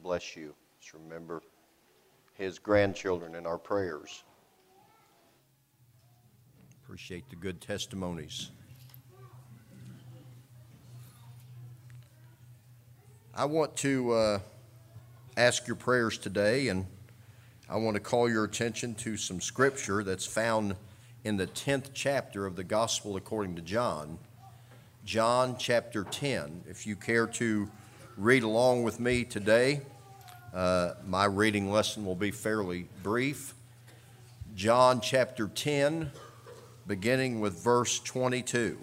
bless you. Just remember his grandchildren in our prayers. Appreciate the good testimonies. I want to ask your prayers today, and I want to call your attention to some scripture that's found in the 10th chapter of the Gospel according to John. John chapter 10. If you care to read along with me today, my reading lesson will be fairly brief. John chapter 10, beginning with verse 22.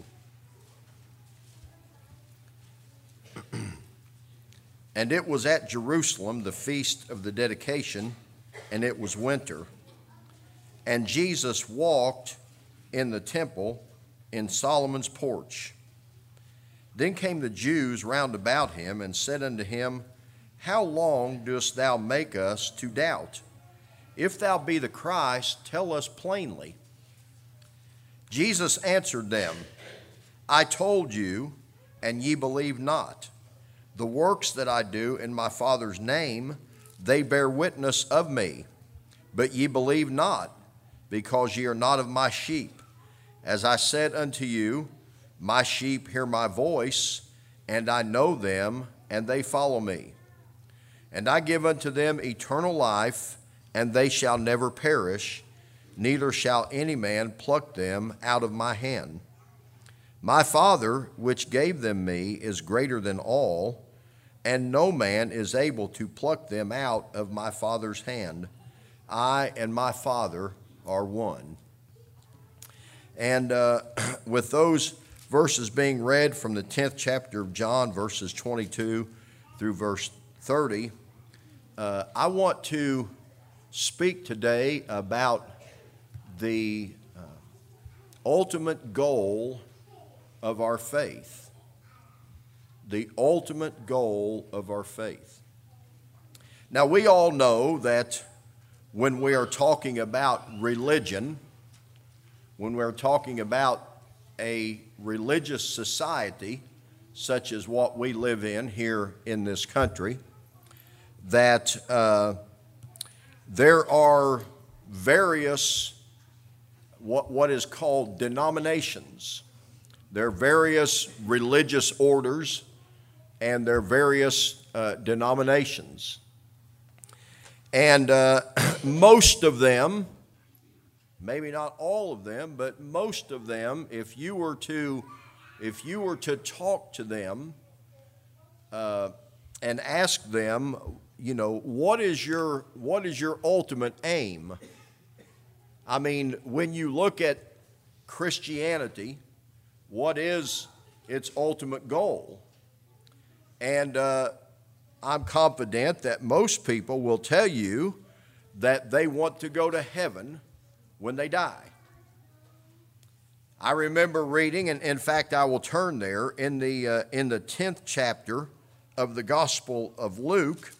And it was at Jerusalem, the feast of the dedication, and it was winter. And Jesus walked in the temple in Solomon's porch. Then came the Jews round about him and said unto him, How long dost thou make us to doubt? If thou be the Christ, tell us plainly. Jesus answered them, I told you, and ye believe not. The works that I do in my Father's name, they bear witness of me. But ye believe not, because ye are not of my sheep. As I said unto you, my sheep hear my voice, and I know them, and they follow me. And I give unto them eternal life, and they shall never perish, neither shall any man pluck them out of my hand. My Father, which gave them me, is greater than all, and no man is able to pluck them out of my Father's hand. I and my Father are one. And with those verses being read from the 10th chapter of John, verses 22 through verse 30, I want to speak today about the ultimate goal of our faith. The ultimate goal of our faith. Now, we all know that when we are talking about religion, when we're talking about a religious society such as what we live in here in this country, that there are various what is called denominations. There are various religious orders and there are various denominations. And most of them, maybe not all of them, but most of them, if you were to talk to them and ask them, you know, what is your ultimate aim? I mean, when you look at Christianity, what is its ultimate goal? And I'm confident that most people will tell you that they want to go to heaven when they die. I remember reading, and in fact I will turn there, in the 10th chapter of the Gospel of Luke,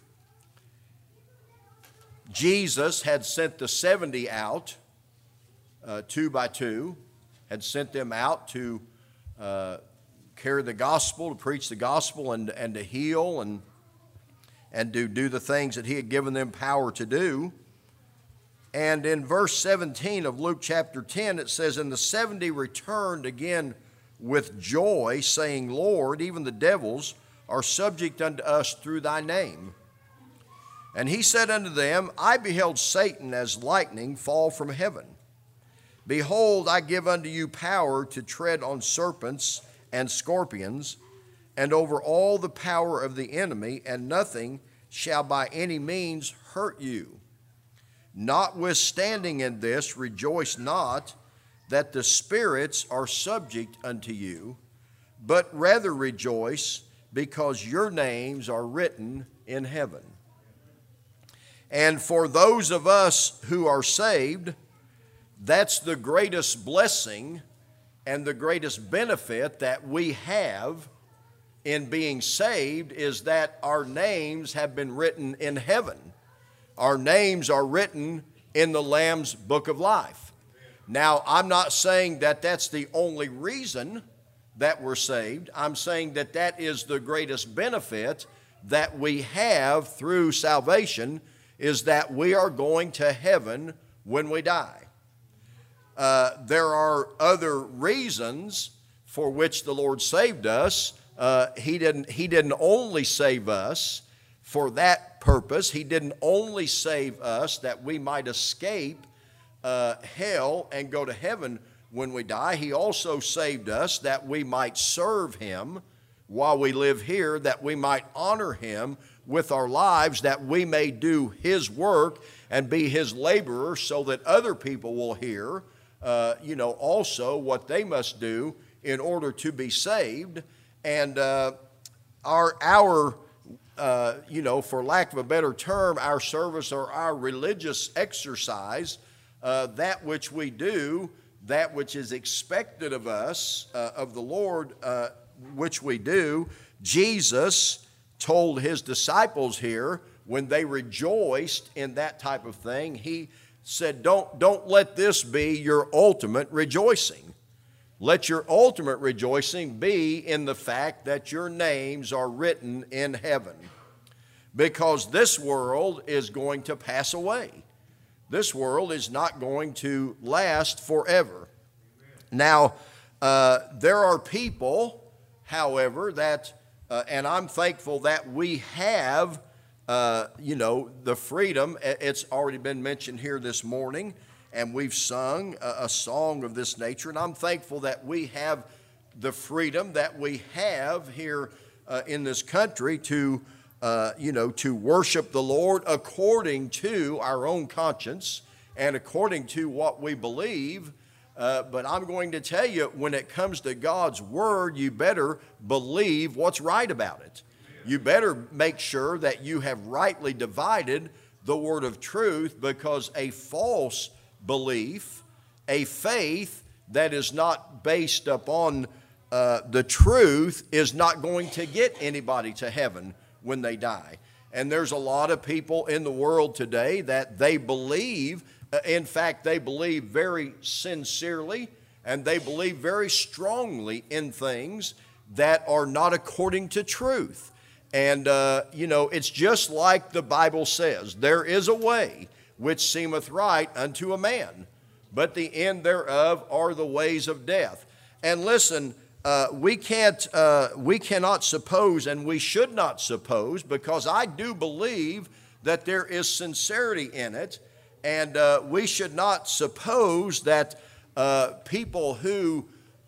Jesus had sent the 70 out, 2 by 2, had sent them out to carry the gospel, to preach the gospel, and to heal, and to do the things that he had given them power to do. And in verse 17 of Luke chapter 10, it says, And the 70 returned again with joy, saying, Lord, even the devils are subject unto us through thy name. And he said unto them, I beheld Satan as lightning fall from heaven. Behold, I give unto you power to tread on serpents and scorpions, and over all the power of the enemy, and nothing shall by any means hurt you. Notwithstanding in this, rejoice not that the spirits are subject unto you, but rather rejoice because your names are written in heaven. And for those of us who are saved, that's the greatest blessing and the greatest benefit that we have in being saved, is that our names have been written in heaven. Our names are written in the Lamb's Book of Life. Now, I'm not saying that that's the only reason that we're saved. I'm saying that that is the greatest benefit that we have through salvation is that we are going to heaven when we die. There are other reasons for which the Lord saved us. He didn't only save us for that purpose. He didn't only save us that we might escape hell and go to heaven when we die. He also saved us that we might serve Him while we live here, that we might honor Him with our lives, that we may do His work and be His laborer, so that other people will hear, also what they must do in order to be saved. And for lack of a better term, our service or our religious exercise, that which we do, that which is expected of us, of the Lord, which we do, Jesus told His disciples here when they rejoiced in that type of thing, He said, don't let this be your ultimate rejoicing. Let your ultimate rejoicing be in the fact that your names are written in heaven. Because this world is going to pass away. This world is not going to last forever. Now, there are people, however, that, and I'm thankful that we have, the freedom. It's already been mentioned here this morning, and we've sung a song of this nature, and I'm thankful that we have the freedom that we have here in this country to worship the Lord according to our own conscience and according to what we believe. But I'm going to tell you, when it comes to God's Word, you better believe what's right about it. You better make sure that you have rightly divided the word of truth, because a false belief, a faith that is not based upon the truth, is not going to get anybody to heaven when they die. And there's a lot of people in the world today that they believe, in fact, they believe very sincerely and they believe very strongly in things that are not according to truth. And, it's just like the Bible says, there is a way which seemeth right unto a man, but the end thereof are the ways of death. And listen, we cannot suppose, and we should not suppose, because I do believe that there is sincerity in it, and we should not suppose that people who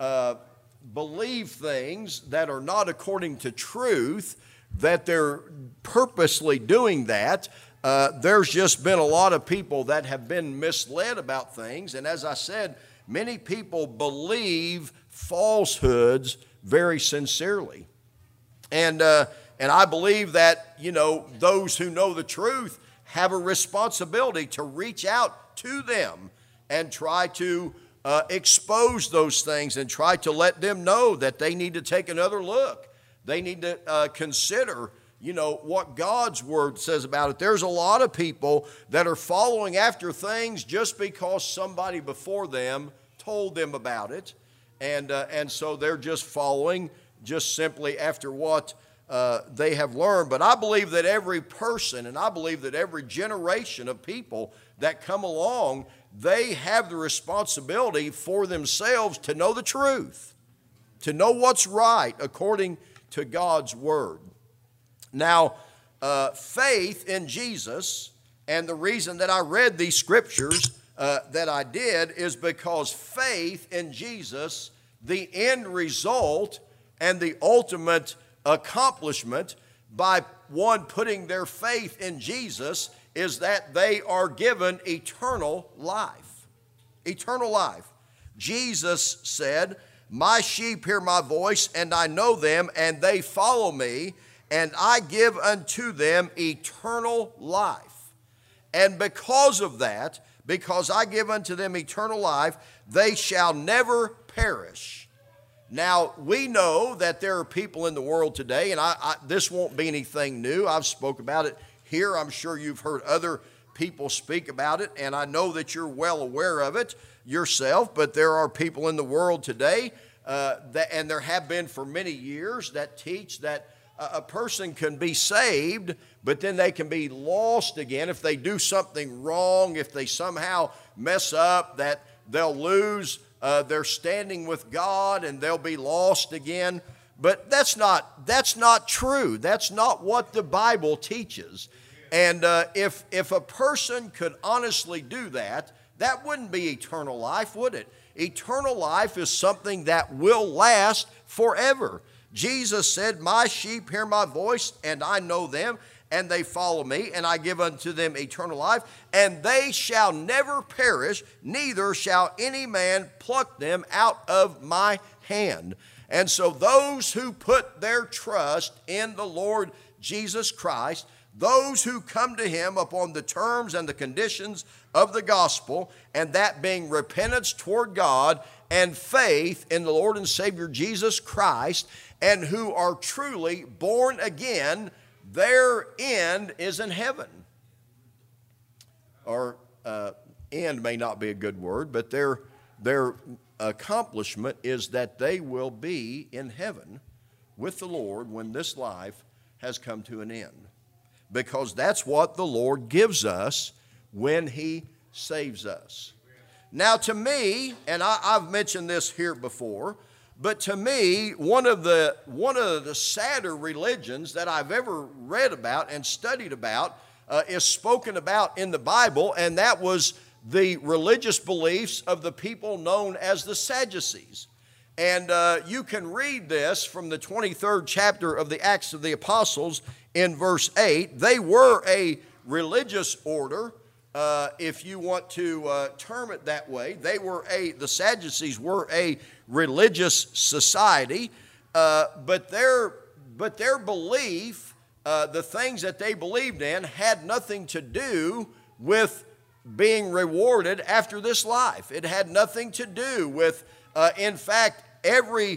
believe things that are not according to truth, that they're purposely doing that. There's just been a lot of people that have been misled about things, and as I said, many people believe falsehoods very sincerely. And I believe that, those who know the truth have a responsibility to reach out to them and try to expose those things and try to let them know that they need to take another look. They need to consider, what God's Word says about it. There's a lot of people that are following after things just because somebody before them told them about it. And so they're just following just simply after what they have learned. But I believe that every person, and I believe that every generation of people that come along, they have the responsibility for themselves to know the truth, to know what's right according to God's Word. Now, faith in Jesus, and the reason that I read these scriptures that I did is because faith in Jesus, the end result and the ultimate accomplishment by one putting their faith in Jesus, is that they are given eternal life. Eternal life. Jesus said, "My sheep hear my voice, and I know them, and they follow me, and I give unto them eternal life. And because of that, because I give unto them eternal life, they shall never perish." Now, we know that there are people in the world today, and this won't be anything new. I've spoke about it here. I'm sure you've heard other people speak about it, and I know that you're well aware of it yourself. But there are people in the world today, and there have been for many years, that teach that A person can be saved, but then they can be lost again if they do something wrong, if they somehow mess up, that they'll lose their standing with God and they'll be lost again. But that's not true. That's not what the Bible teaches. And if a person could honestly do that, that wouldn't be eternal life, would it? Eternal life is something that will last forever. Jesus said, "My sheep hear my voice, and I know them, and they follow me, and I give unto them eternal life, and they shall never perish, neither shall any man pluck them out of my hand." And so those who put their trust in the Lord Jesus Christ, those who come to him upon the terms and the conditions of the gospel, and that being repentance toward God and faith in the Lord and Savior Jesus Christ, and who are truly born again, their end is in heaven. Or end may not be a good word, but their accomplishment is that they will be in heaven with the Lord when this life has come to an end. Because that's what the Lord gives us when he saves us. Now to me, and I've mentioned this here before, but to me, one of the sadder religions that I've ever read about and studied about is spoken about in the Bible, and that was the religious beliefs of the people known as the Sadducees. And you can read this from the 23rd chapter of the Acts of the Apostles in verse 8. They were a religious order, if you want to term it that way. The Sadducees were a religious society, but their belief, the things that they believed in, had nothing to do with being rewarded after this life. It had nothing to do with, in fact, every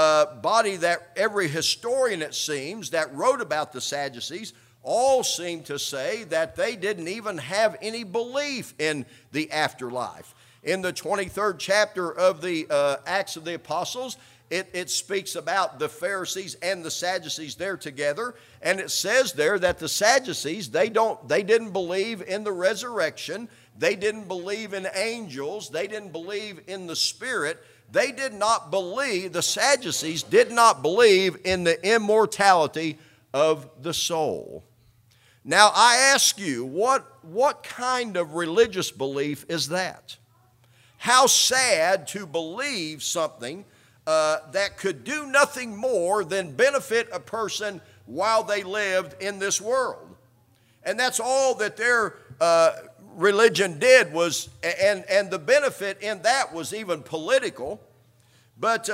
historian, it seems, that wrote about the Sadducees all seem to say that they didn't even have any belief in the afterlife. In the 23rd chapter of the Acts of the Apostles, it speaks about the Pharisees and the Sadducees there together, and it says there that the Sadducees, they didn't believe in the resurrection, they didn't believe in angels, they didn't believe in the Spirit, the Sadducees did not believe in the immortality of the soul. Now I ask you, what kind of religious belief is that? How sad to believe something that could do nothing more than benefit a person while they lived in this world. And that's all that their religion did was, and the benefit in that was even political. But,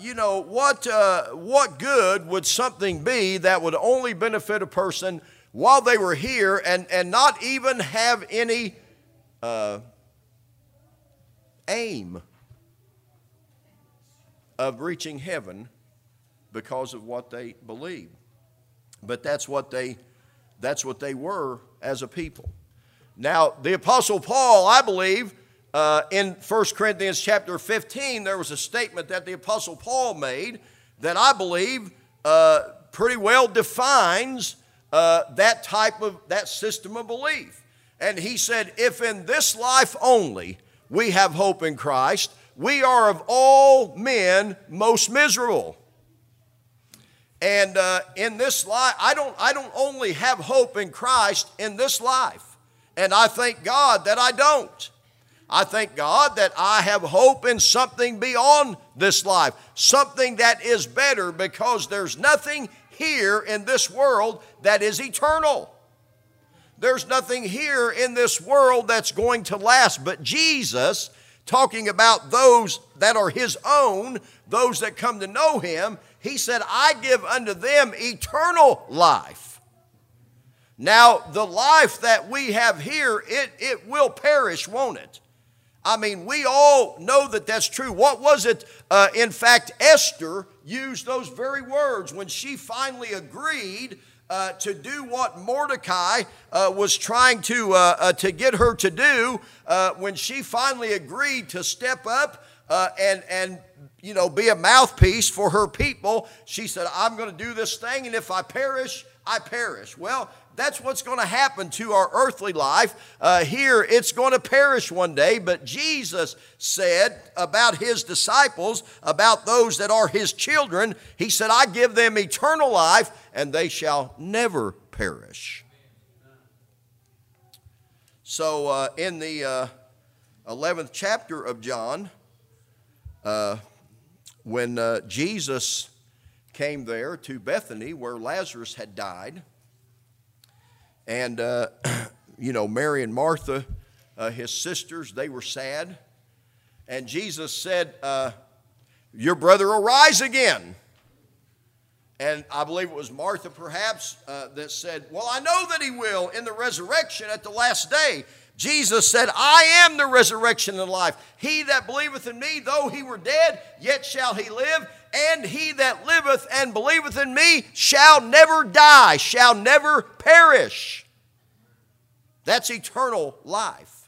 what good would something be that would only benefit a person while they were here and not even have any aim of reaching heaven because of what they believed? But that's what they were as a people. Now, the Apostle Paul, I believe, in 1 Corinthians chapter 15, there was a statement that the Apostle Paul made that I believe pretty well defines that system of belief. And he said, "If in this life only we have hope in Christ, we are of all men most miserable." And in this life, I don't only have hope in Christ in this life. And I thank God that I don't. I thank God that I have hope in something beyond this life, something that is better, because there's nothing here in this world that is eternal. There's nothing here in this world that's going to last. But Jesus, talking about those that are his own, those that come to know him, he said, "I give unto them eternal life." Now, the life that we have here, it will perish, won't it? I mean, we all know that that's true. What was it? In fact, Esther used those very words when she finally agreed to do what Mordecai was trying to get her to do. When she finally agreed to step up and be a mouthpiece for her people. She said, I'm going to do this thing, and if I perish, I perish. Well, that's what's going to happen to our earthly life. Here, it's going to perish one day, but Jesus said about his disciples, about those that are his children, he said, I give them eternal life, and they shall never perish. So in the 11th chapter of John, when Jesus came there to Bethany where Lazarus had died, and, Mary and Martha, his sisters, they were sad. And Jesus said, your brother will rise again. And I believe it was Martha perhaps that said, well, I know that he will in the resurrection at the last day. Jesus said, I am the resurrection and life. He that believeth in me, though he were dead, yet shall he live. And he that liveth and believeth in me shall never die, shall never perish. That's eternal life.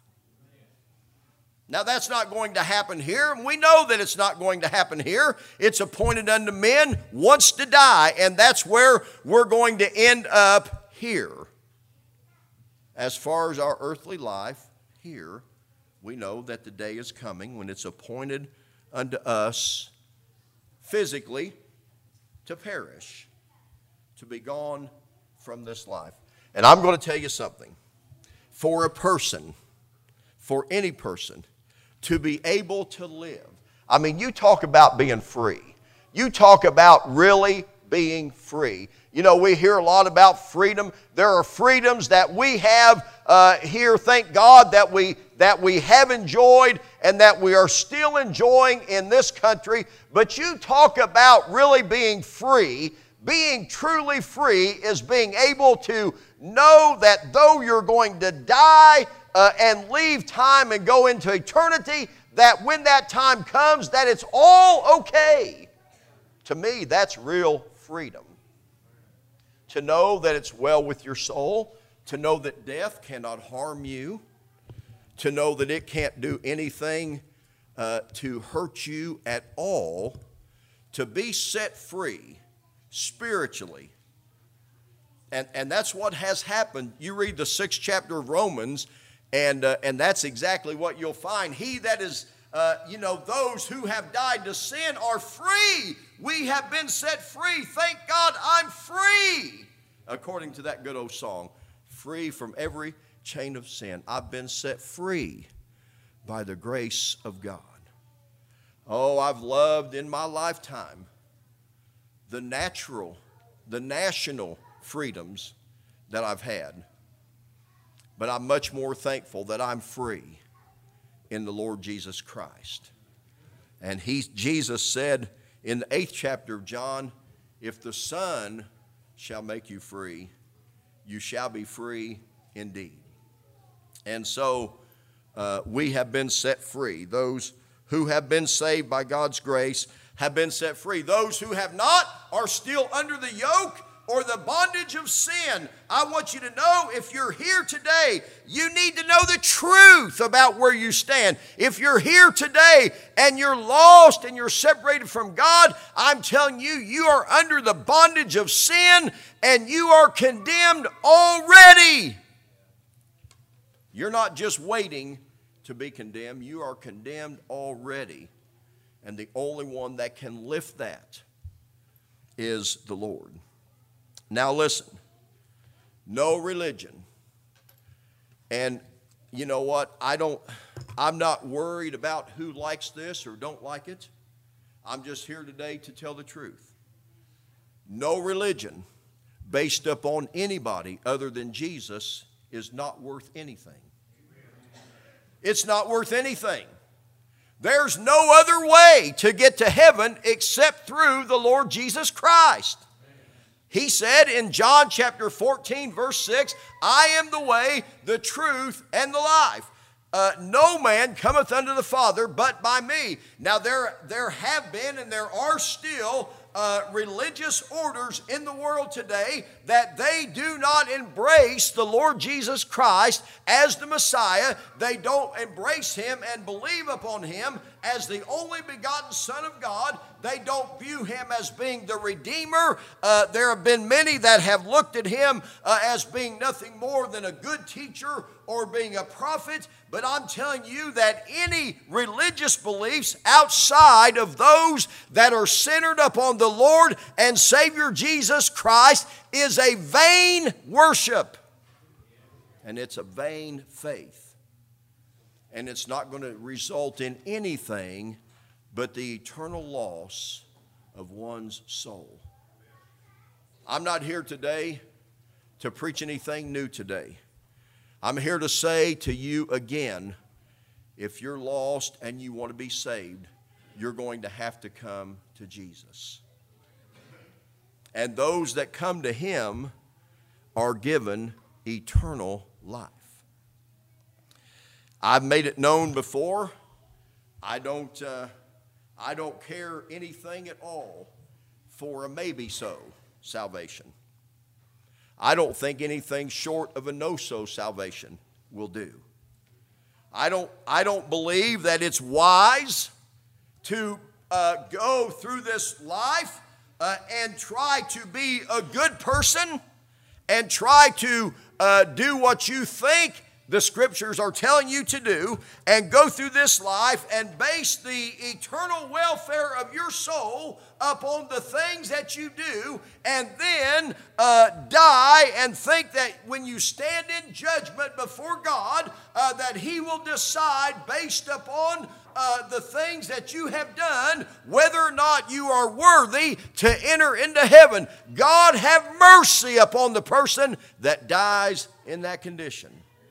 Now, that's not going to happen here. We know that it's not going to happen here. It's appointed unto men once to die, and that's where we're going to end up here. As far as our earthly life here, we know that the day is coming when it's appointed unto us physically to perish, to be gone from this life. And I'm going to tell you something. For a person, for any person, to be able to live. I mean, you talk about being free. You talk about really being free. We hear a lot about freedom. There are freedoms that we have here, thank God, that we have enjoyed and that we are still enjoying in this country. But you talk about really being free. Being truly free is being able to know that though you're going to die and leave time and go into eternity, that when that time comes, that it's all okay. To me, that's real freedom. To know that it's well with your soul, to know that death cannot harm you, to know that it can't do anything to hurt you at all, to be set free spiritually. And that's what has happened. You read the 6th chapter of Romans, and that's exactly what you'll find. He that is, those who have died to sin are free. We have been set free. Thank God I'm free. According to that good old song, free from every chain of sin. I've been set free by the grace of God. Oh, I've loved in my lifetime the national freedoms that I've had. But I'm much more thankful that I'm free in the Lord Jesus Christ. And Jesus said in the 8th chapter of John, if the Son shall make you free, you shall be free indeed. And so we have been set free. Those who have been saved by God's grace have been set free. Those who have not are still under the yoke or the bondage of sin. I want you to know, if you're here today, you need to know the truth about where you stand. If you're here today and you're lost and you're separated from God, I'm telling you, you are under the bondage of sin and you are condemned already. You're not just waiting to be condemned, you are condemned already. And the only one that can lift that is the Lord. Now listen, no religion. And you know what? I'm not worried about who likes this or don't like it. I'm just here today to tell the truth. No religion based upon anybody other than Jesus is not worth anything. It's not worth anything. There's no other way to get to heaven except through the Lord Jesus Christ. He said in John chapter 14, verse 6, I am the way, the truth, and the life. No man cometh unto the Father but by me. Now there have been and there are still religious orders in the world today that they do not embrace the Lord Jesus Christ as the Messiah. They don't embrace Him and believe upon Him as the only begotten Son of God. They don't view Him as being the Redeemer. There have been many that have looked at Him as being nothing more than a good teacher or being a prophet. But I'm telling you that any religious beliefs outside of those that are centered upon the Lord and Savior Jesus Christ is a vain worship. And it's a vain faith. And it's not going to result in anything but the eternal loss of one's soul. I'm not here today to preach anything new today. I'm here to say to you again, if you're lost and you want to be saved, you're going to have to come to Jesus. And those that come to Him are given eternal life. I've made it known before, I don't care anything at all for a maybe so salvation. I don't think anything short of a no-so salvation will do. I don't believe that it's wise to go through this life and try to be a good person and try to do what you think the Scriptures are telling you to do, and go through this life and base the eternal welfare of your soul upon the things that you do, and then die and think that when you stand in judgment before God, that He will decide based upon the things that you have done, whether or not you are worthy to enter into heaven. God have mercy upon the person that dies in that condition.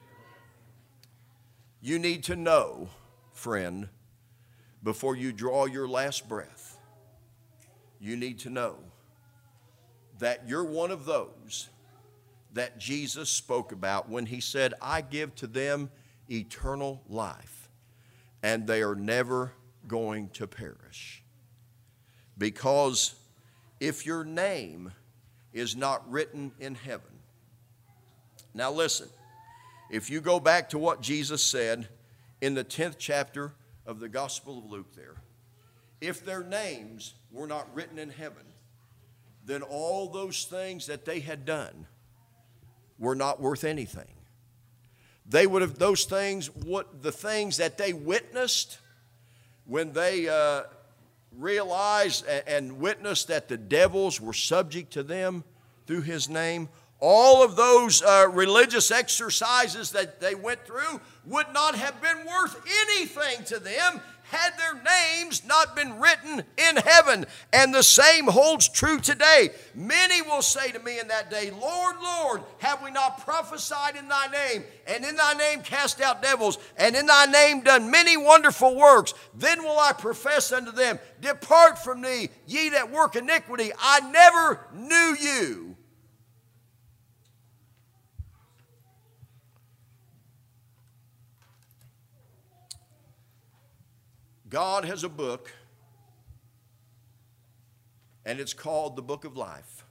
You need to know, friend, before you draw your last breath, you need to know that you're one of those that Jesus spoke about when He said, I give to them eternal life, and they are never going to perish. Because if your name is not written in heaven. Now listen. If you go back to what Jesus said in the 10th chapter of the Gospel of Luke there, if their names were not written in heaven, then all those things that they had done were not worth anything. They would have, those things, the things that they witnessed when they realized and witnessed that the devils were subject to them through His name, all of those religious exercises that they went through would not have been worth anything to them had their names not been written in heaven. And the same holds true today. Many will say to me in that day, Lord, Lord, have we not prophesied in Thy name, and in Thy name cast out devils, and in Thy name done many wonderful works? Then will I profess unto them, Depart from me, ye that work iniquity, I never knew you. God has a book, and it's called the Book of Life.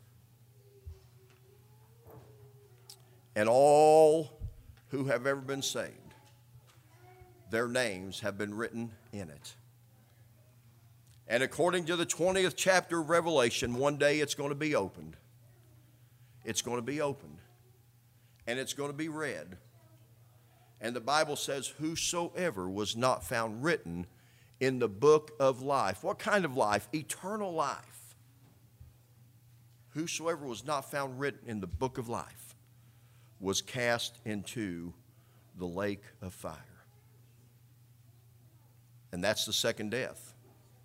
And all who have ever been saved, their names have been written in it. And according to the 20th chapter of Revelation, one day it's going to be opened. It's going to be opened. And it's going to be read. And the Bible says, whosoever was not found written in the book of life. What kind of life? Eternal life. Whosoever was not found written in the book of life was cast into the lake of fire. And that's the second death.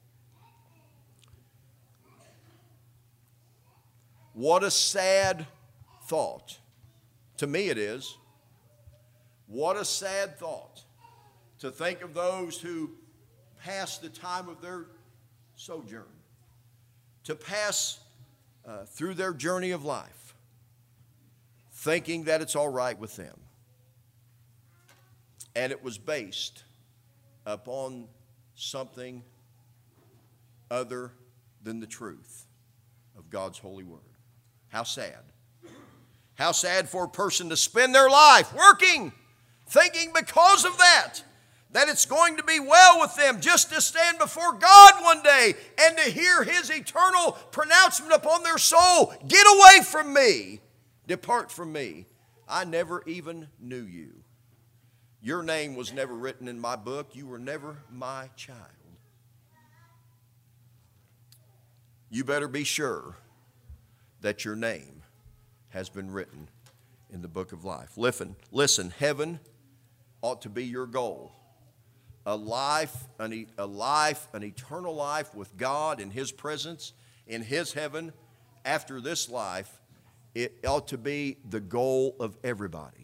What a sad thought. To me it is. What a sad thought to think of those who pass the time of their sojourn, to pass through their journey of life, thinking that it's all right with them. And it was based upon something other than the truth. of God's holy word. How sad. How sad for a person to spend their life working, thinking because of that it's going to be well with them, just to stand before God one day and to hear His eternal pronouncement upon their soul. Get away from me. Depart from me. I never even knew you. Your name was never written in my book. You were never my child. You better be sure that your name has been written in the book of life. Listen, heaven ought to be your goal. An eternal life with God in His presence, in His heaven, after this life, it ought to be the goal of everybody.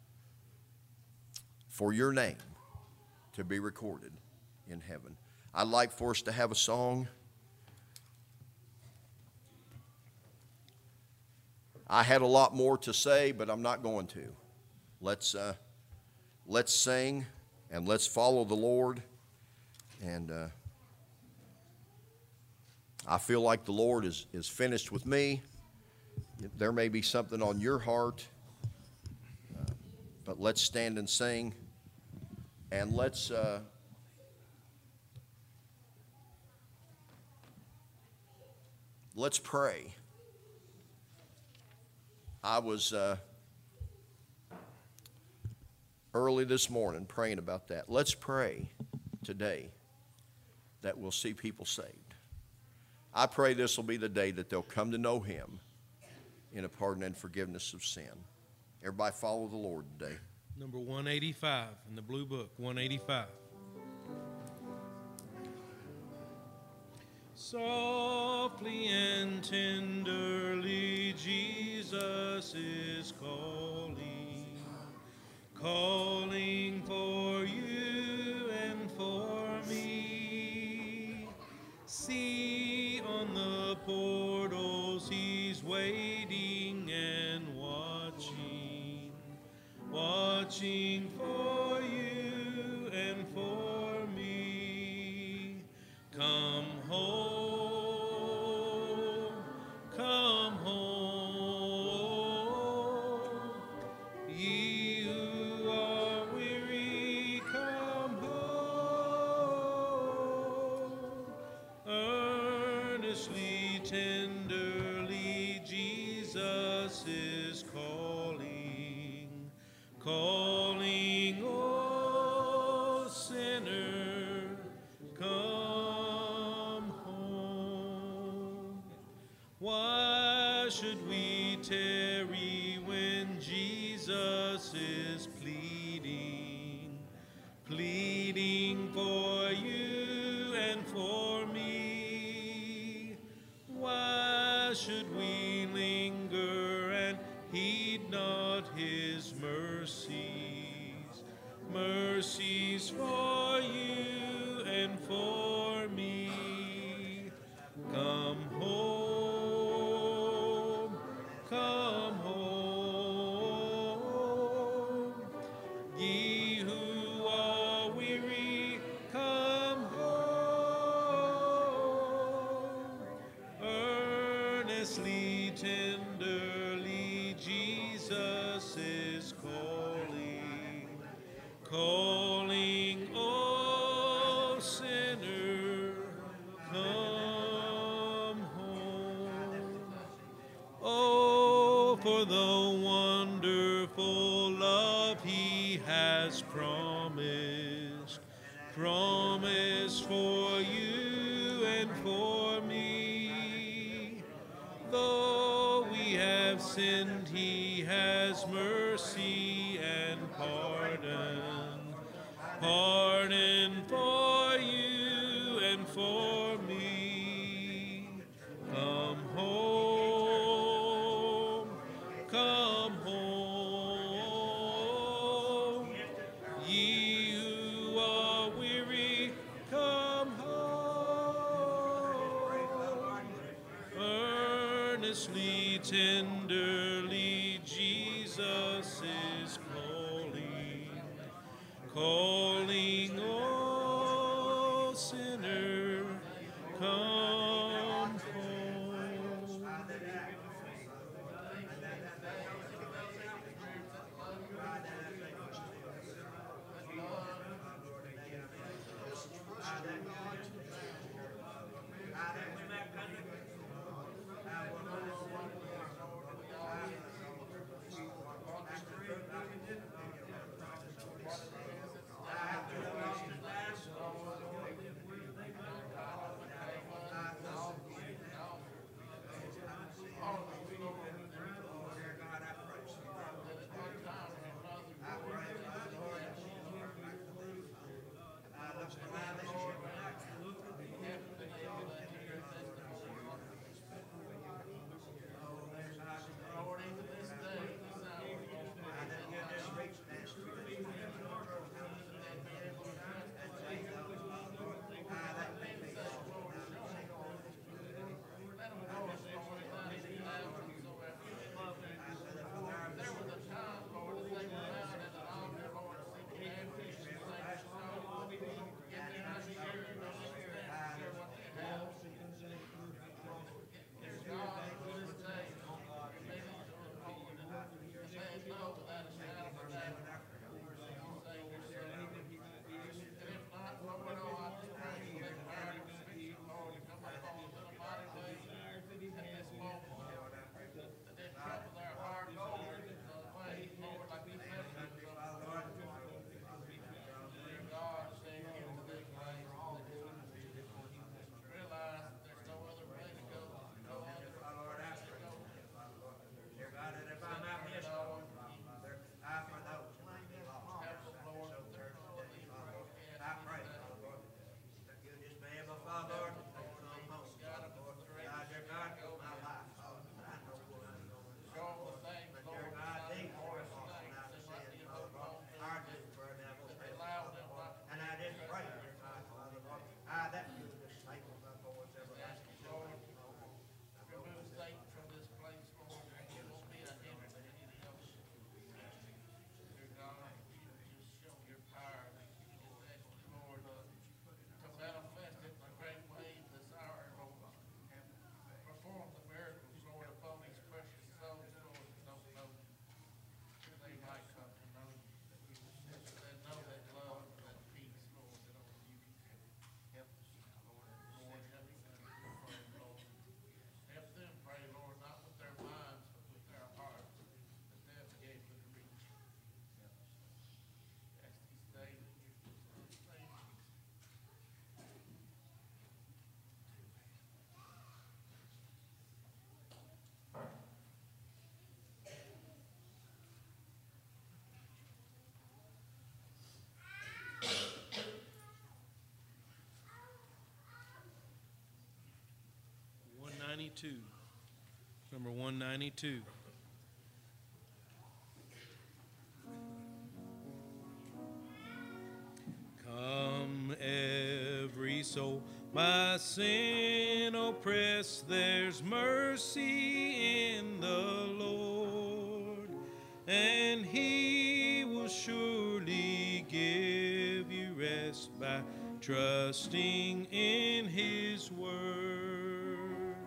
For your name to be recorded in heaven. I'd like for us to have a song. I had a lot more to say, but I'm not going to. Let's sing and let's follow the Lord. And I feel like the Lord is finished with me. There may be something on your heart, but let's stand and sing, and let's pray. I was early this morning praying about that. Let's pray today that we'll see people saved. I pray this will be the day that they'll come to know Him in a pardon and forgiveness of sin. Everybody follow the Lord today. Number 185 in the blue book, 185. Softly and tenderly Jesus is calling for you and for me. See on the portals He's waiting and watching for you and for me. Come home, come home. Ye who are weary, come home. Earnestly, tenderly, Jesus is calling, oh sinner, come home. Why should we tarry when Jesus is pleading for you and for me? Why should we linger and heed not His mercies for you and for me? Come home, come home. Ye who are weary, come home. Earnestly, tenderly, Jesus is calling, oh sinner, come home. Oh, for the wonderful love He has promised for you and for me. Though we have sinned, He has mercy and pardon for you and for me. Come home, come home. Ye who are weary, come home. Earnestly, tenderly, Jesus is calling, oh sinner, come home. 192. Number 192. Come, every soul by sin oppressed, there's mercy in the Lord, and He will surely give you rest by trusting in His word.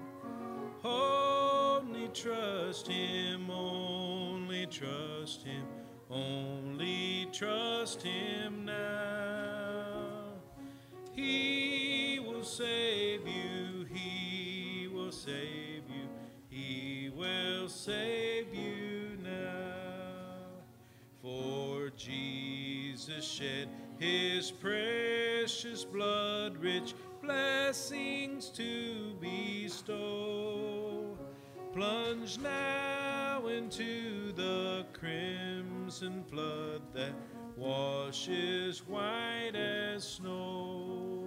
Only trust Him, only trust Him, only trust Him now. He will save you, He will save you, He will save you now. For Jesus shed His precious blood, rich blessings to bestow. Plunge now into the crimson flood that washes white as snow.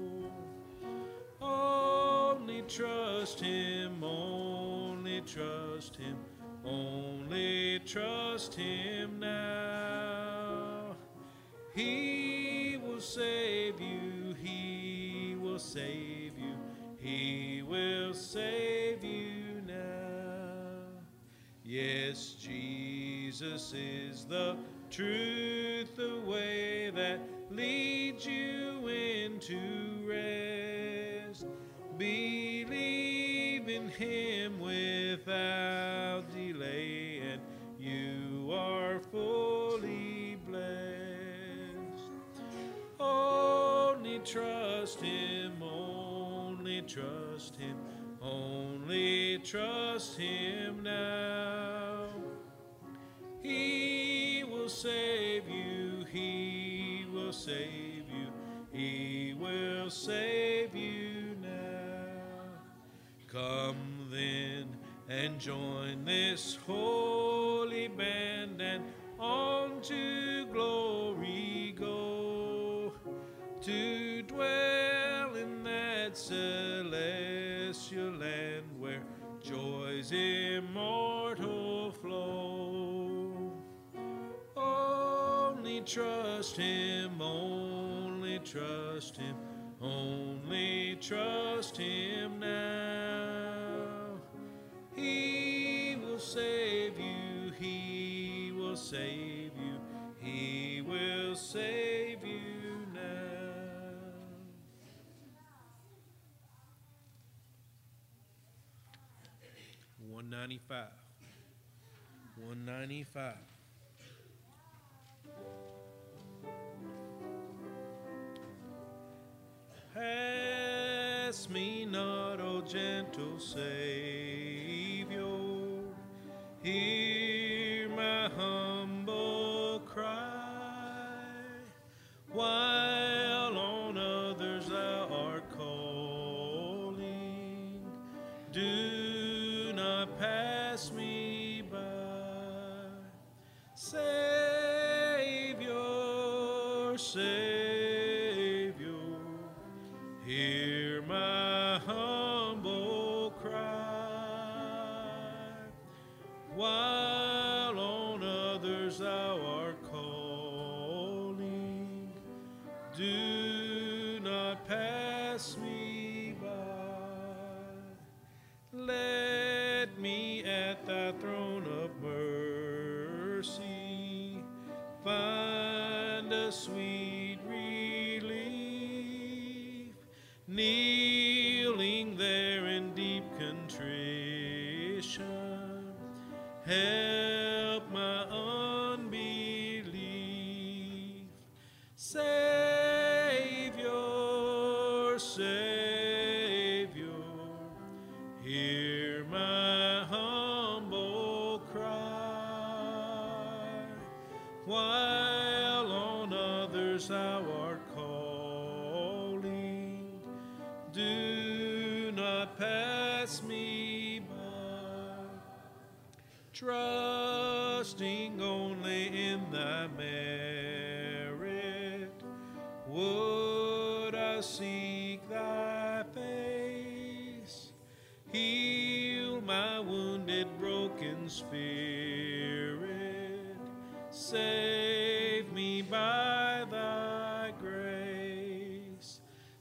Only trust Him, only trust Him, only trust Him now. He will save you, He will save you, He will save you now. Yes, Jesus is the truth, the way that leads you into rest. Believe in Him without delay, and you are fully blessed. Only trust Him, only trust Him, only trust Him now. He will save you, He will save you, He will save you now. Come then and join this holy band, and on to glory go, to dwell in that celestial land where joys immortal flow. Only trust Him, only trust Him, only trust Him now. He will save you, He will save you, He will save you now. $195. $195. Pass me not, O gentle Savior, hear my humble cry, while on others thou art calling. Do not pass me by. Savior, Savior, hear my humble cry, while on others thou art calling. Do not pass me by. Let me at thy throne of mercy find a sweet relief, kneeling there in deep contrition. Help my unbelief. Savior, Savior, hear my humble cry, while on others thou art calling. Do not pass me by. Trusting only in thy merit, would I seek thy face. Heal Spirit, save me by thy grace.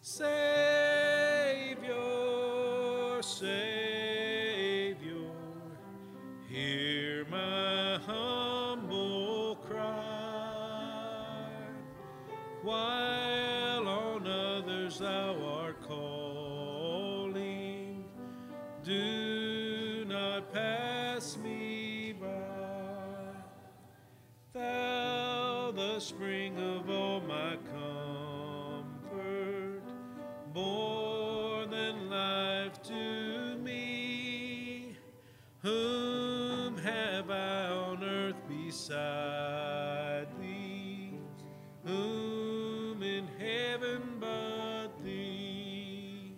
Savior, Savior, hear my humble cry. While on others thou art calling, do not pass me by. Thou, the spring of all my comfort, more than life to me. Whom have I on earth beside thee? Whom in heaven but thee?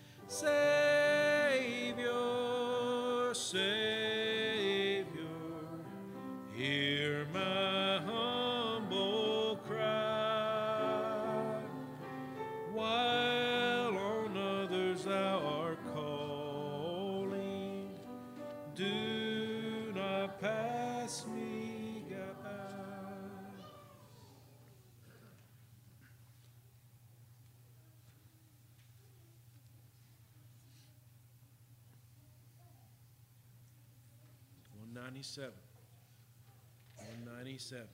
Savior, Savior, hear my humble cry. While on others thou art calling, do not pass me by. 197. 197.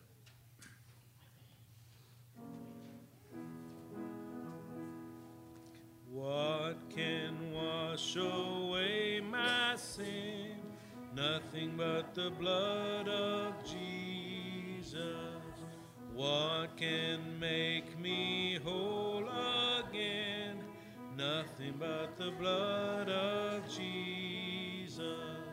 What can wash away my sin? Nothing but the blood of Jesus. What can make me whole again? Nothing but the blood of Jesus.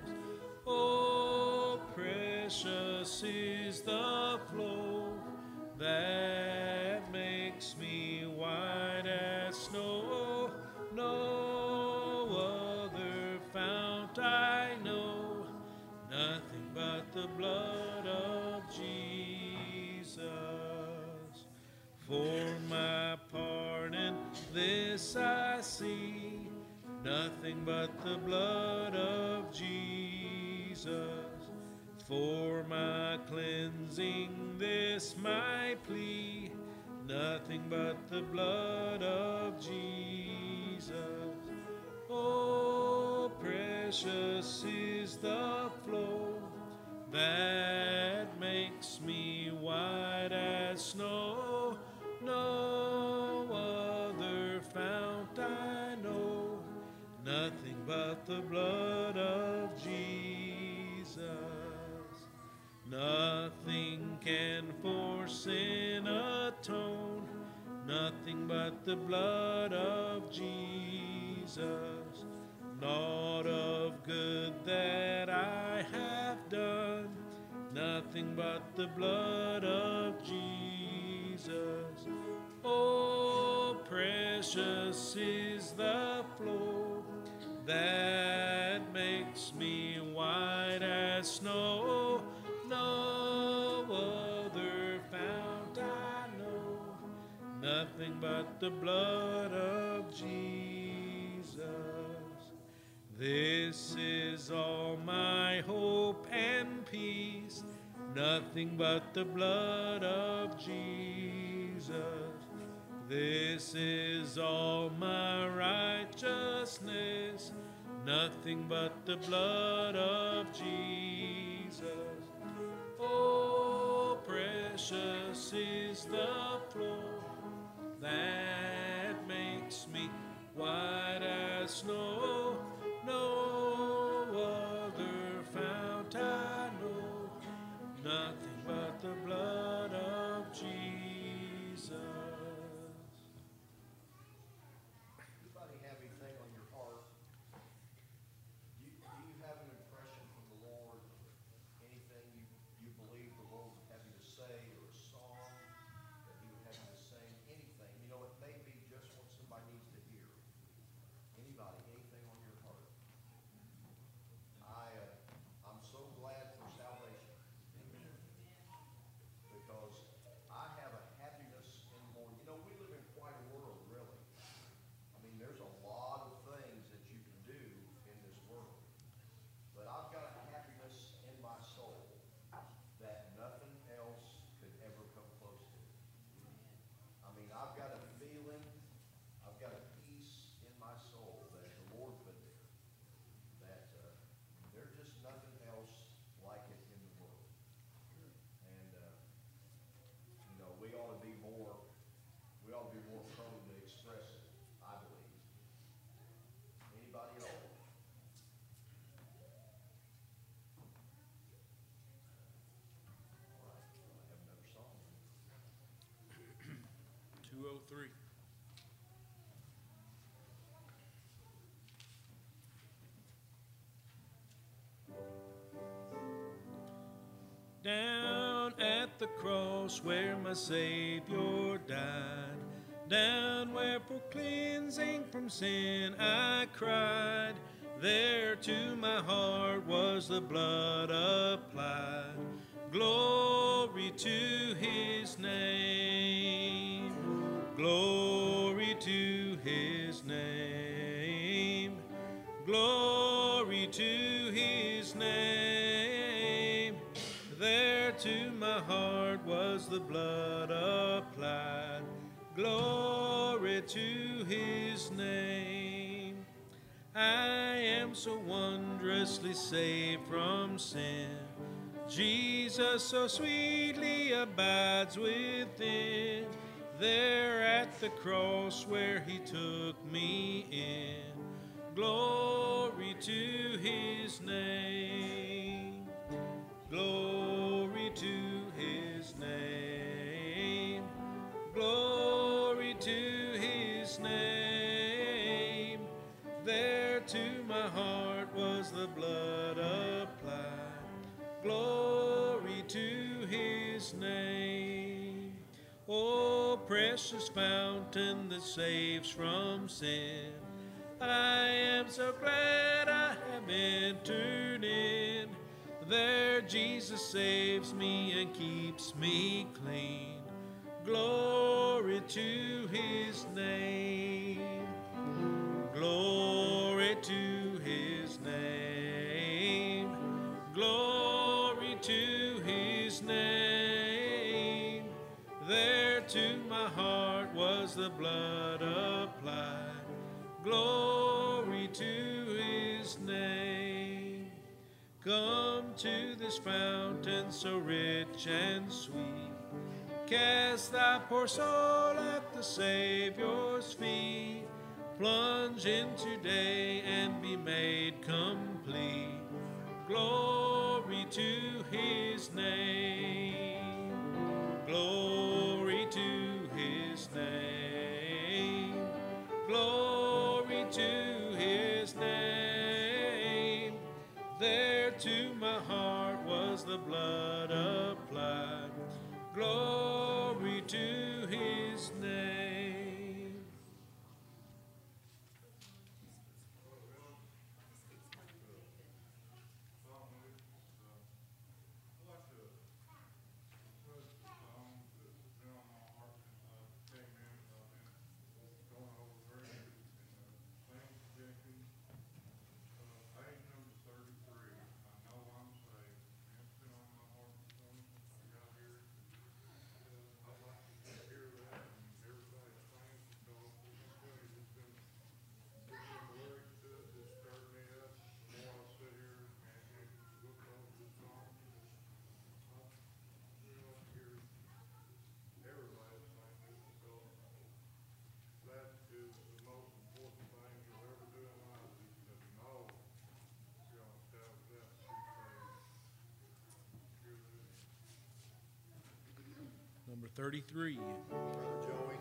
Oh, precious is the flow that makes me white as snow. No other fount I know, nothing but the blood of Jesus. For my pardon, this I see, nothing but the blood of Jesus. For my cleansing, this my plea, nothing but the blood of Jesus. Oh, precious is the flow that makes me white as snow. No other fount I know, nothing but the blood of Jesus. Nothing can for sin atone, nothing but the blood of Jesus. Naught of good that I have done, nothing but the blood of Jesus. Oh, precious is the flow that makes me white as snow. No other fount I know, nothing but the blood of Jesus. This is all my hope and peace, nothing but the blood of Jesus. This is all my righteousness, nothing but the blood of Jesus. Oh, precious is the flow that makes me white as snow. No other fount I know, nothing but the blood of Jesus. Anybody have anything on your heart? Do you have an impression from the Lord? Anything you believe the Lord would have you to say, or a song that He would have you to sing? Anything. You know, it may be just what somebody needs to hear. Anybody, anything on your 3. Down at the cross where my Savior died, down where for cleansing from sin I cried, there to my heart was the blood applied. Glory to his name, glory to his name, glory to his name. There to my heart was the blood applied. Glory to his name. I am so wondrously saved from sin. Jesus so sweetly abides within. There at the cross where he took me in. Glory to his name. Glory to his name. Glory to his name. There to my heart was the blood applied. Glory to his name. Oh, precious fountain that saves from sin. I am so glad I have entered in. There Jesus saves me and keeps me clean. Glory to his name. Glory to his name. Glory to his name. There to my heart was the blood applied. Glory to his name. Come to this fountain so rich and sweet. Cast thy poor soul at the Savior's feet. Plunge in today and be made complete. Glory to his name. Glory to his name. Glory to his name. There to my heart was the blood applied. Glory to his name. Number 33. Brother Joey.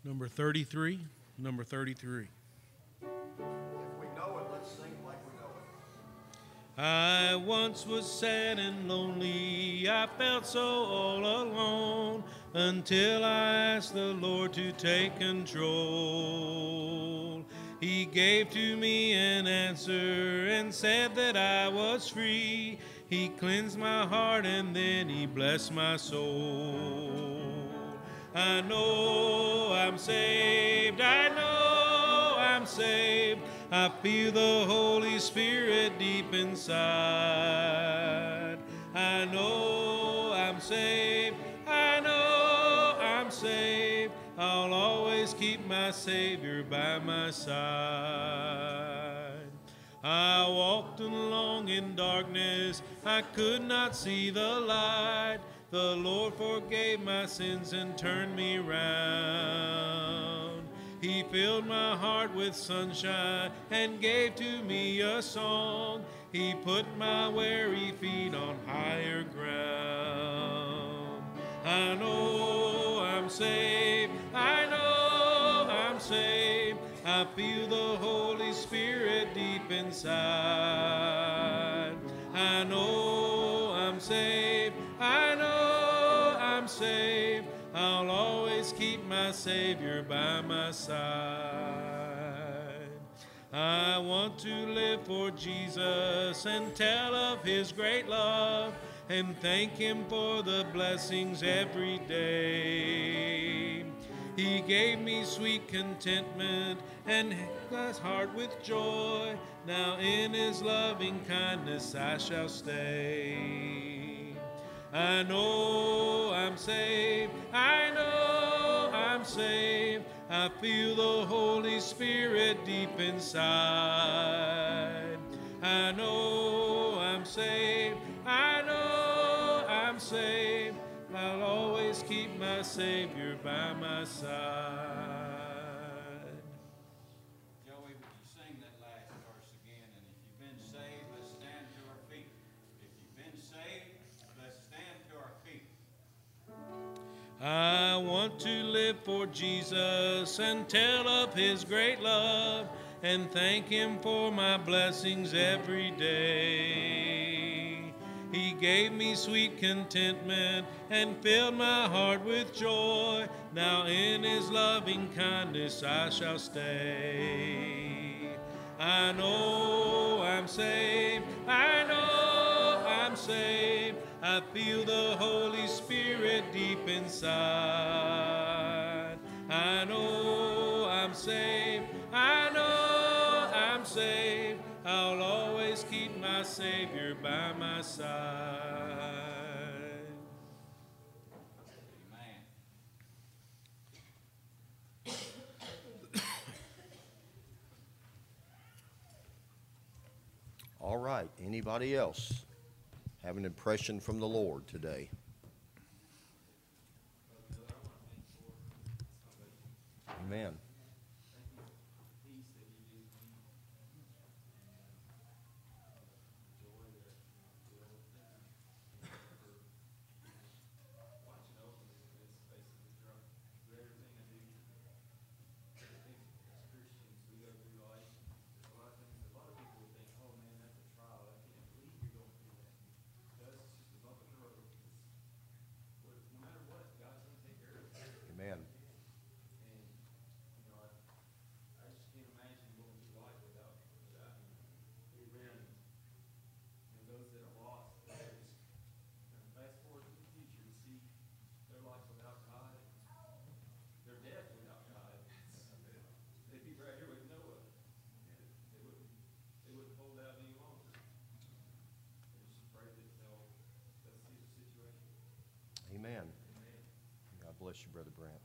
Number 33. Number 33. If we know it, let's sing like we know it. I once was sad and lonely, I felt so all alone, until I asked the Lord to take control. He gave to me an answer and said that I was free. He cleansed my heart and then he blessed my soul. I know I'm saved, I know I'm saved. I feel the Holy Spirit deep inside. I know I'm saved, I know I'm saved. I'll always keep my Savior by my side. I walked along in darkness, I could not see the light. The Lord forgave my sins and turned me round. He filled my heart with sunshine and gave to me a song. He put my weary feet on higher ground. I know I'm saved, I know I'm saved. I feel the Holy Spirit deep inside. I know I'm saved, I know I'm saved. I'll always keep my Savior by my side. I want to live for Jesus and tell of His great love and thank Him for the blessings every day. He gave me sweet contentment and His heart with joy. Now in His loving kindness I shall stay. I know I'm saved, I know I'm saved. I feel the Holy Spirit deep inside. I know I'm saved, I know I'm saved. I'll always keep my Savior by my side. Joey, would you sing that last verse again? And if you've been saved, let's stand to our feet. If you've been saved, let's stand to our feet. I want to live for Jesus and tell of His great love and thank Him for my blessings every day. He gave me sweet contentment and filled my heart with joy. Now in His loving kindness I shall stay. I know I'm saved, I know I'm saved. I feel the Holy Spirit deep inside. I know I'm saved, I know I'm saved. I'll always keep my Savior by my side. Amen. All right, anybody else have an impression from the Lord today? Amen. Amen. Amen. God bless you, Brother Brant.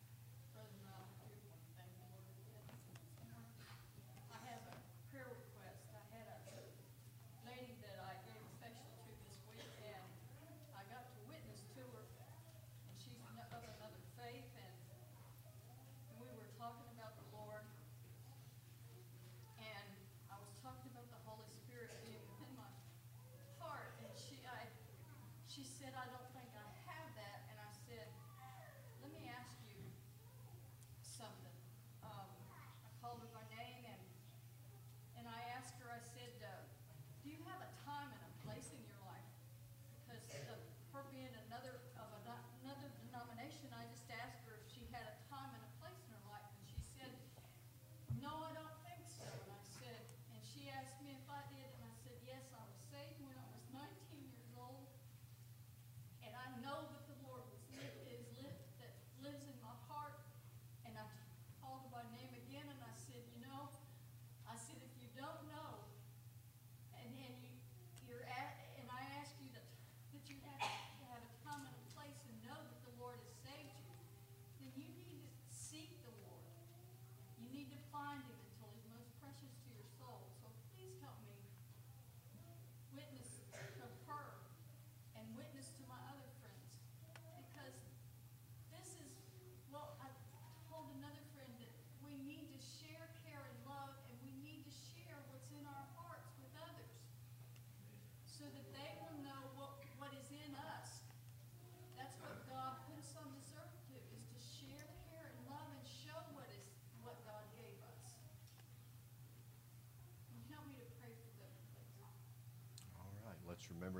I have a prayer request. I had a lady that I gave affection to this week, and I got to witness to her, and she's of another faith, and we were talking about the Lord, and I was talking about the Holy Spirit being within my heart, and she said, I don't think I have that, and I said, let me ask you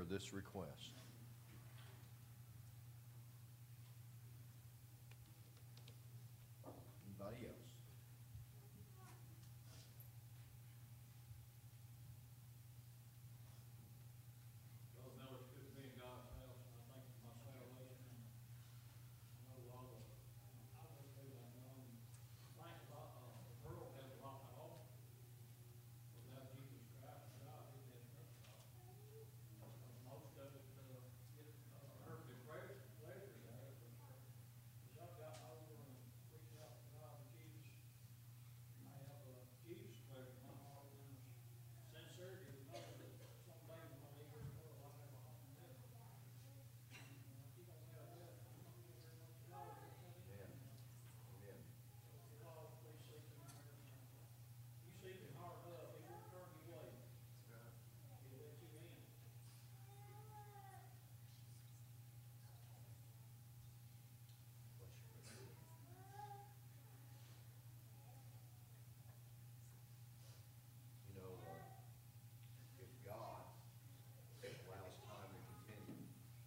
this request? Anybody else? Well, no, it's good to be in God's house, and I thank you for my salvation, and I know all the, I know too, I know, and thank a lot, the world has a lot to offer. Without Jesus Christ, God, it has nothing to offer. Most of it, get, earthly pleasures there, but, as I've gotten older and reached out to God and Jesus, I have, Jesus pleasure in my heart, and sincerity, to know that someday when I leave this world, I'll have a home in heaven. If you don't have that, I'm not gonna hear much about it. Amen. Amen. Oh, please seek him in prayer. You seek him hard enough, he won't turn you away. He'll let you in. You know, if God allows time to continue,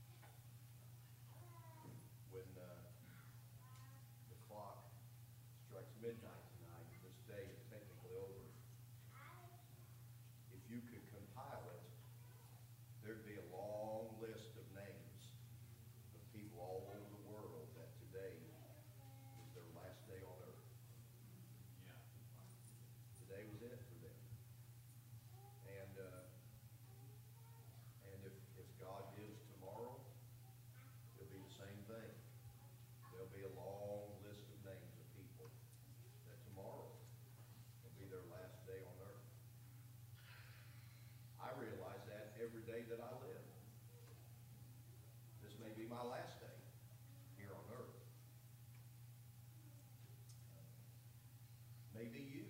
when the clock strikes midnight tonight, this day is technically over, if you could compile it, there'd be a long list of names of people all over the world that today was their last day on earth. Yeah. Today was it for them. And if God gives tomorrow, it'll be the same thing. There'll be a long list of names of people that tomorrow will be their last day on earth. I realize that every day that I live. This may be my last day here on earth. Maybe you.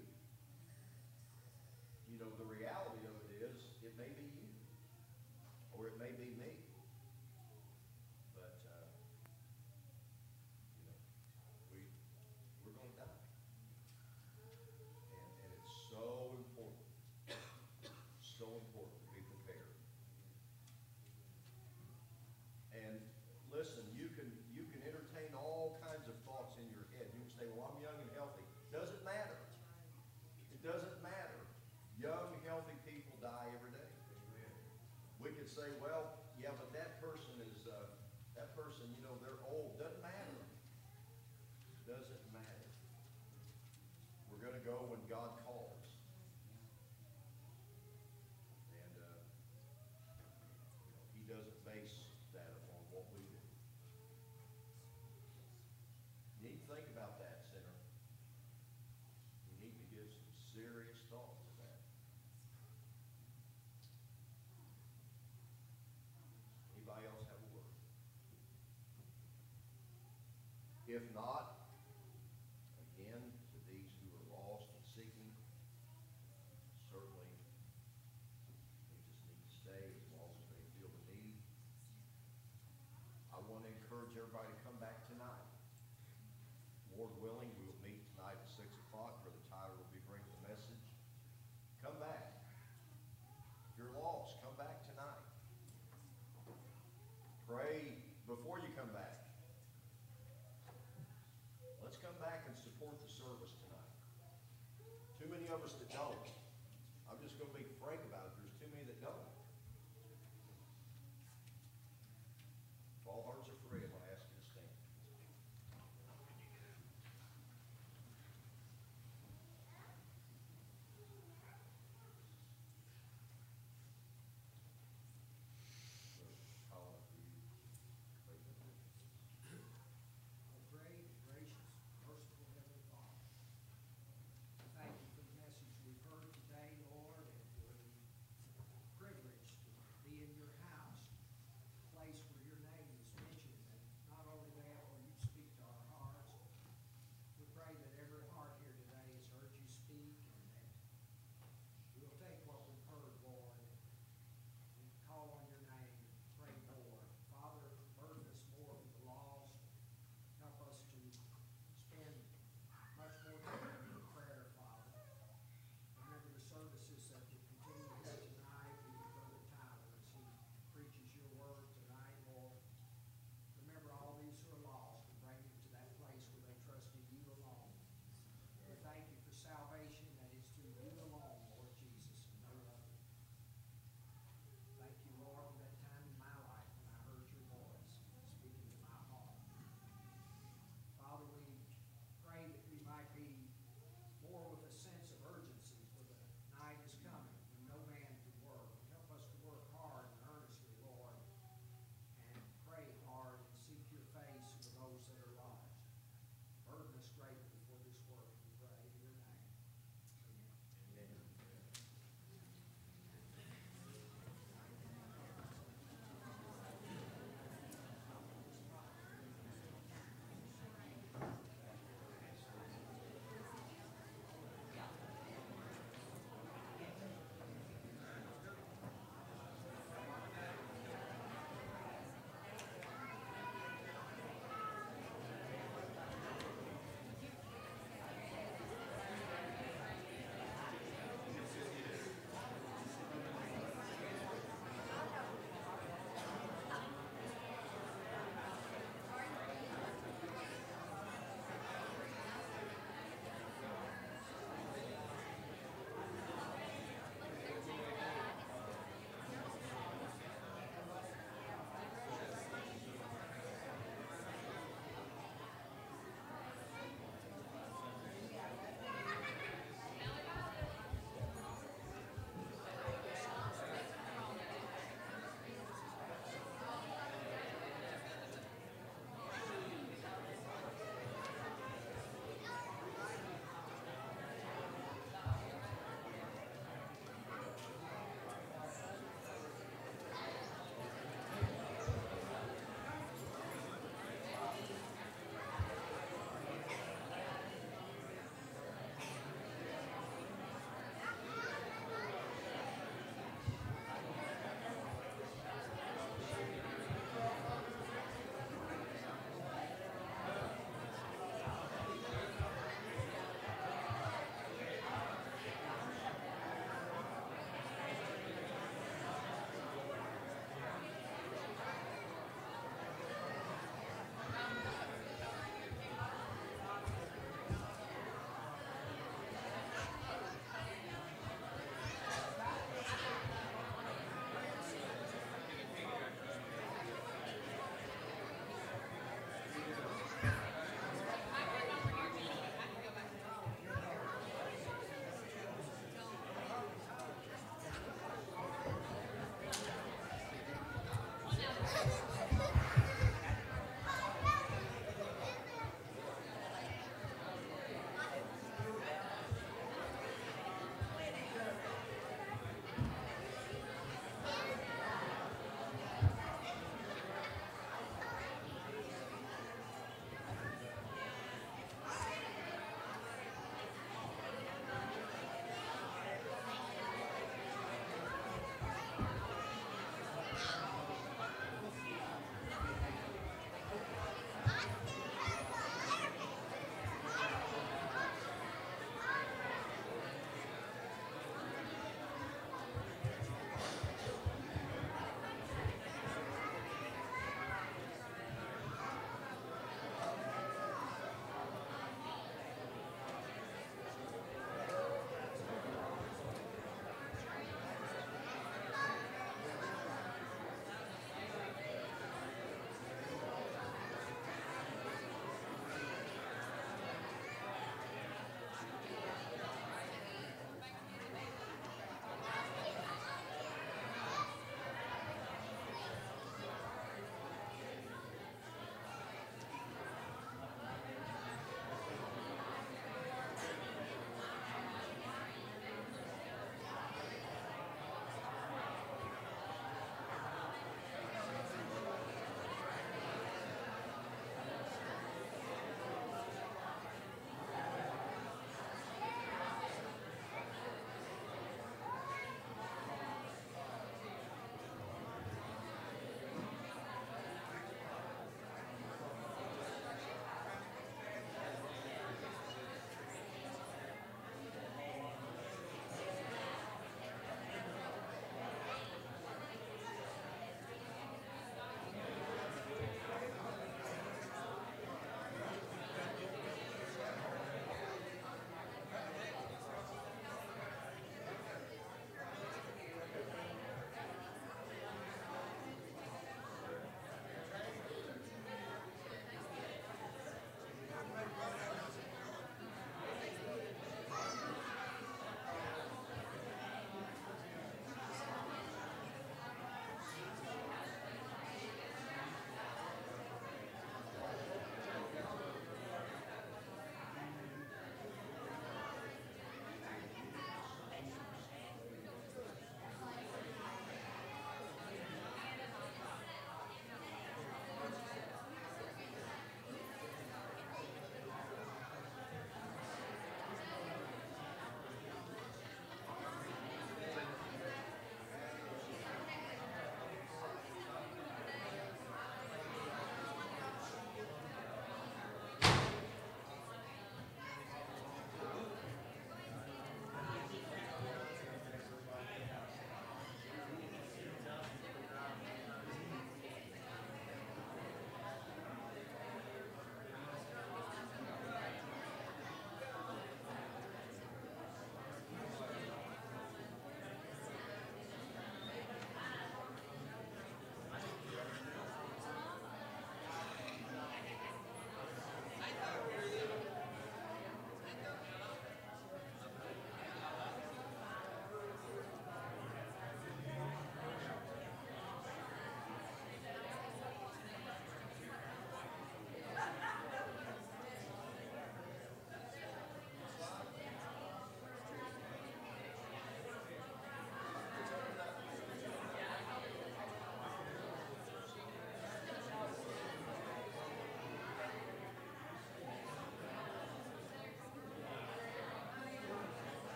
You know, the reality of it is, it may be you, or it may be me. But, you know, we're going to die. And it's so important to be prepared. And listen, you can entertain all kinds of thoughts in your head. You can say, well, I'm young and healthy. Doesn't matter. It doesn't matter. Young, healthy people die every day. We could say, well, yeah, but that person, you know, they're old. Doesn't matter. Doesn't matter. We're going to go when God calls. And, you know, he doesn't base that upon what we do. You need to think about that, sinner. You need to give some serious thought to that. Anybody else have a word? If not, again, to these who are lost and seeking, certainly they just need to stay as long as they feel the need. I want to encourage everybody to come back tonight. Lord willing, we will meet tonight at 6 o'clock. Brother Tyler will be bringing the message. Come back. If you're lost, come back tonight. Pray before you come back. Let's come back and support the service tonight. Too many of us that don't.